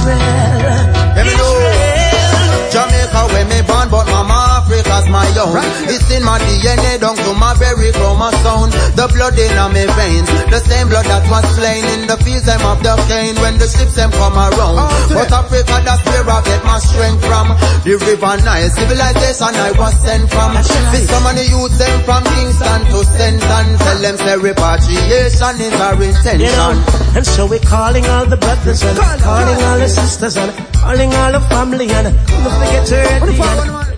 Jamaica where me born, but mama Africa's my own. It's in my DNA, down to my very chromosome. The blood in my veins, the same blood that was slain in the fields them of the cane when the ships them come around. But Africa, that's where I get my strength from. The river Nile, civilization I was sent from. This so many youths them from Kingston to Stenton. Tell them say repatriation is our intention. You know, and so we're calling all the brothers and calling all the sisters and calling all the family and don't forget to